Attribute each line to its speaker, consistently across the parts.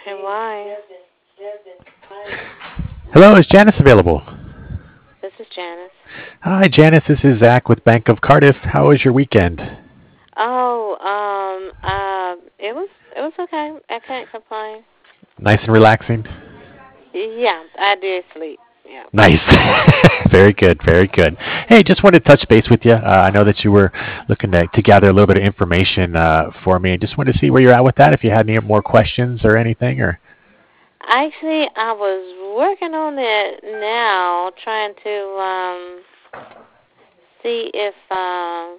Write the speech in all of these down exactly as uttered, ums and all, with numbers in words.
Speaker 1: Okay, why?
Speaker 2: Hello, is Janice available?
Speaker 1: This is Janice.
Speaker 2: Hi, Janice. This is Zach with Bank of Cardiff. How was your weekend?
Speaker 1: Oh, um, uh, it was it was okay. I can't complain.
Speaker 2: Nice and relaxing?
Speaker 1: Yeah, I did sleep. Yeah.
Speaker 2: Nice. Very good. Very good. Hey, just wanted to touch base with you. Uh, I know that you were looking to, to gather a little bit of information uh, for me. Just wanted to see where you're at with that. If you had any more questions or anything, or
Speaker 1: Actually, I was working on it now, trying to um see if um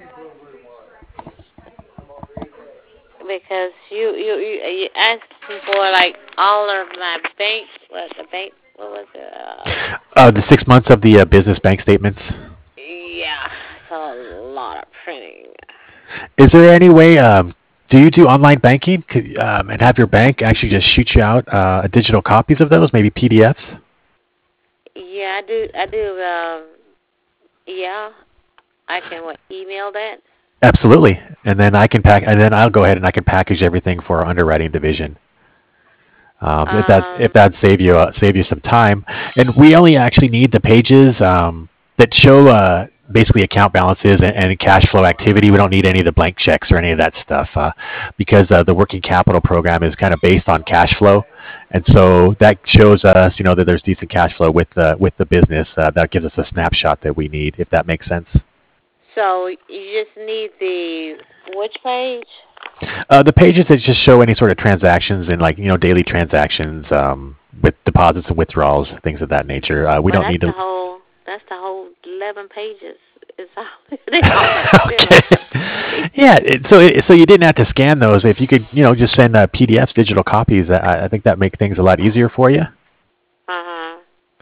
Speaker 1: because you you you, you asked for like all of my bank what the bank what was it? Uh,
Speaker 2: uh, the six months of the uh, business bank statements.
Speaker 1: yeah, it's a lot of printing.
Speaker 2: Is there any way? Um, do you do online banking? Could, um, and have your bank actually just shoot you out uh, digital copies of those, maybe P D Fs?
Speaker 1: Yeah, I do. I do. Um, yeah, I can what, email that.
Speaker 2: Absolutely. And then I can pack, and then I'll go ahead and I can package everything for our underwriting division. Um, if that if
Speaker 1: Um,
Speaker 2: that save you uh, save you some time, and we only actually need the pages um, that show uh, basically account balances and, and cash flow activity. We don't need any of the blank checks or any of that stuff uh, because uh, the working capital program is kind of based on cash flow, and so that shows us, you know, that there's decent cash flow with the with the business. Uh, that gives us a snapshot that we need, if that makes sense.
Speaker 1: so you just need the which page?
Speaker 2: Uh, the pages that just show any sort of transactions and, like, you know, daily transactions um, with deposits and withdrawals, things of that nature. Uh, we
Speaker 1: Well,
Speaker 2: don't
Speaker 1: that's
Speaker 2: need
Speaker 1: the
Speaker 2: to.
Speaker 1: whole. That's the whole eleven pages. It's all. They all
Speaker 2: Okay. Yeah. It, so it, so you didn't have to scan those. If you could, you know, just send uh, P D Fs, digital copies. I, I think that make things a lot easier for you.
Speaker 1: Uh huh.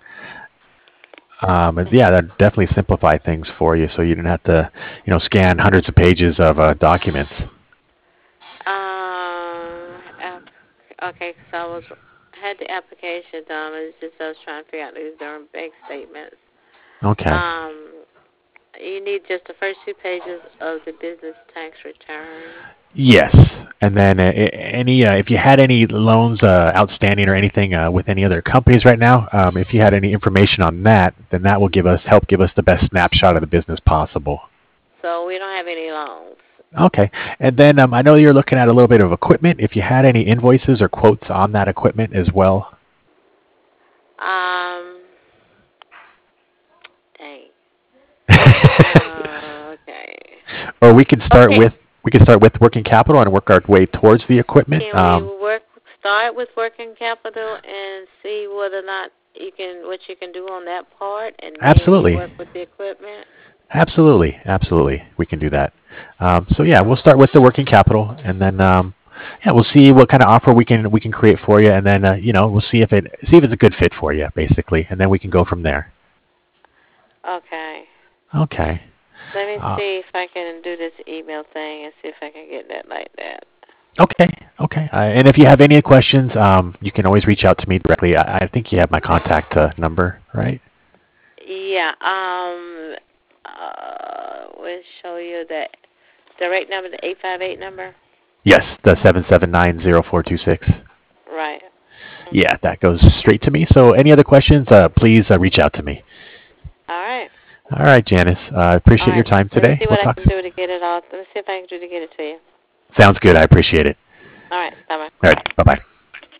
Speaker 2: Um, and yeah, that definitely simplify things for you, so you didn't have to, you know, scan hundreds of pages of uh, documents.
Speaker 1: Um. ap- Okay, so I was had the application done. It's just I was trying to figure out these darn bank statements.
Speaker 2: Okay.
Speaker 1: Um. You need just the first two pages of the business tax return.
Speaker 2: Yes, and then uh, any uh, if you had any loans uh, outstanding or anything uh, with any other companies right now, um, if you had any information on that, then that will give us help give us the best snapshot of the business possible.
Speaker 1: So we don't have any loans.
Speaker 2: Okay, and then um, I know you're looking at a little bit of equipment. If you had any invoices or quotes on that equipment as well.
Speaker 1: Um, dang. Uh, okay.
Speaker 2: Or we could start
Speaker 1: Okay.
Speaker 2: with we could start with working capital and work our way towards the equipment.
Speaker 1: Can we
Speaker 2: Um,
Speaker 1: work start with working capital and see whether or not you can what you can do on that part, and then we
Speaker 2: absolutely.
Speaker 1: work with the equipment?
Speaker 2: Absolutely, absolutely, we can do that. Um, so yeah, we'll start with the working capital, and then um, yeah, we'll see what kind of offer we can we can create for you, and then uh, you know, we'll see if it see if it's a good fit for you, basically, and then we can go from there.
Speaker 1: Okay.
Speaker 2: Okay.
Speaker 1: Let me
Speaker 2: Uh,
Speaker 1: see if I can do this email thing and see if I can get that like that.
Speaker 2: okay. Okay. Uh, and if you have any questions, um, you can always reach out to me directly. I, I think you have my contact uh, number, right?
Speaker 1: Yeah. Um. Uh. We'll show you the direct number, the eight five eight number.
Speaker 2: Yes, the seven seven nine zero four two six.
Speaker 1: Right. Mhm.
Speaker 2: Yeah, that goes straight to me. So any other questions, uh, please uh, reach out to me.
Speaker 1: All right.
Speaker 2: All right, Janice. I uh,
Speaker 1: All
Speaker 2: appreciate your
Speaker 1: right.
Speaker 2: time
Speaker 1: Let me
Speaker 2: today.
Speaker 1: see
Speaker 2: We'll
Speaker 1: what I
Speaker 2: talk.
Speaker 1: can do to get it all. Let me see if I can do to get it to you.
Speaker 2: Sounds good. I appreciate it.
Speaker 1: All right. Bye bye.
Speaker 2: All right. Bye bye.